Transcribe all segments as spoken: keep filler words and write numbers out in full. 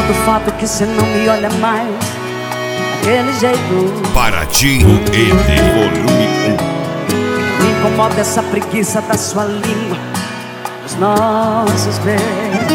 mando foto que cê não me olha mais daquele jeito. Paratinho E D volume um. Me incomoda essa preguiça da sua língua, os nossos beijos.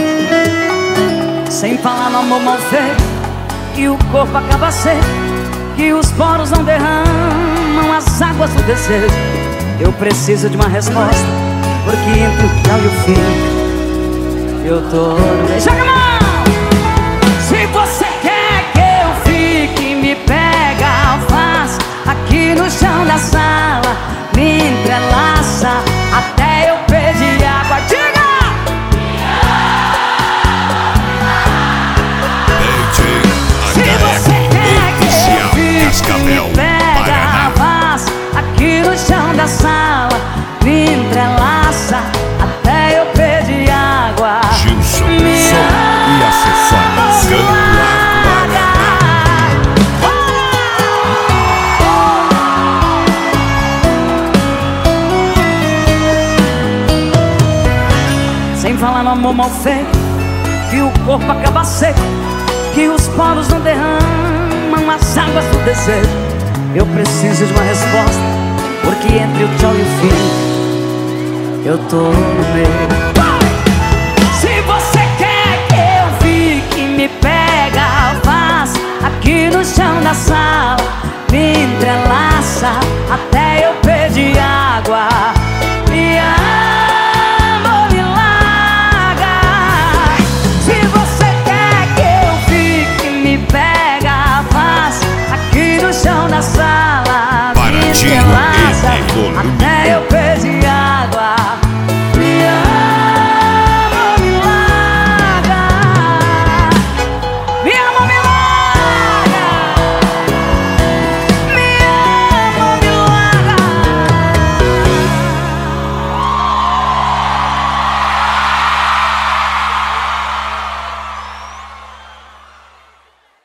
Sem falar no amor mal feito, que o corpo acaba seco, que os poros não derramam as águas do desejo. Eu preciso de uma resposta, porque entre o tchau e o fim eu tô no meio. Joga a mão! Se você quer que eu fique, me pega, faz aqui no chão da sala, me entrelaça até eu pedir água. Diga! Se você quer que eu fique, me pega, faz aqui no chão da sala, me entrelaça até eu pedir água. Gilson, me som e acessórios. Sem falar no amor mal feito, que o corpo acaba seco, que os poros não derramam as águas do desejo. Eu preciso de uma resposta, porque entre o tchau e o fim eu tô no meio. Se você quer que eu fique, me pega, faz aqui no chão da sala, me entrelaça até eu pedir água. Me ama ou me larga. Se você quer que eu fique, me pega, faz aqui no chão da sala, me entrelaça até